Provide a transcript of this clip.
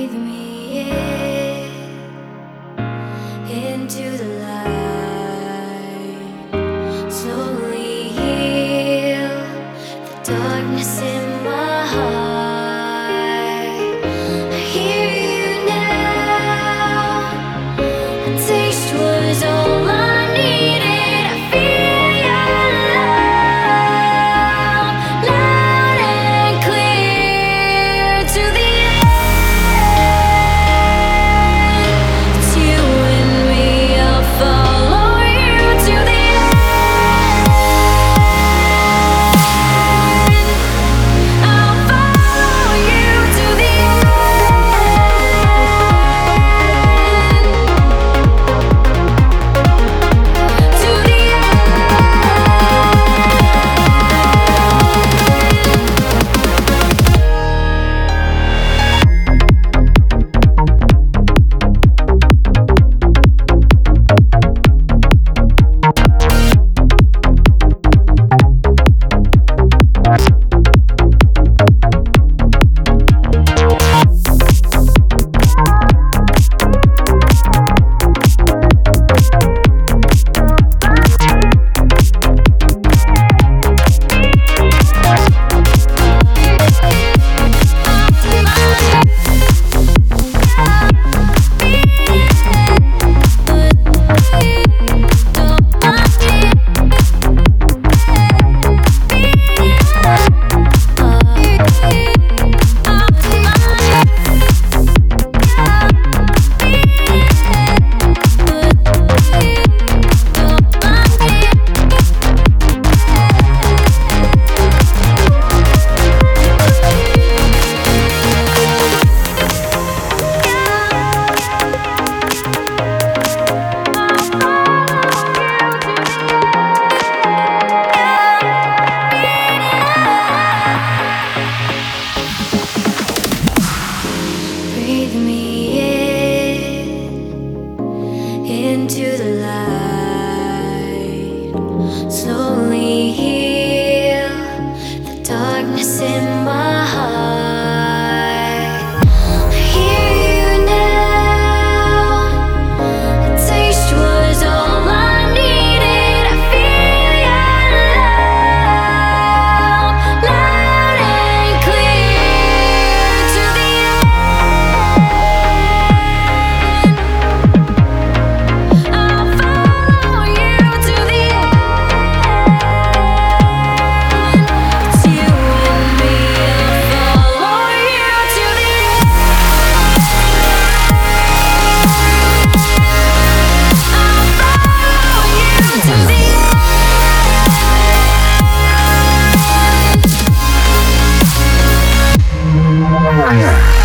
Breathe me into the light. Slowly heal the darkness in my heart. I hear you now. A taste was all I needed. I feel your love, loud and clear to the breathe me into the light. Slowly heal the darkness in my heart. I hear you now. A taste was all I needed. I feel your love, loud and clear to the Yeah.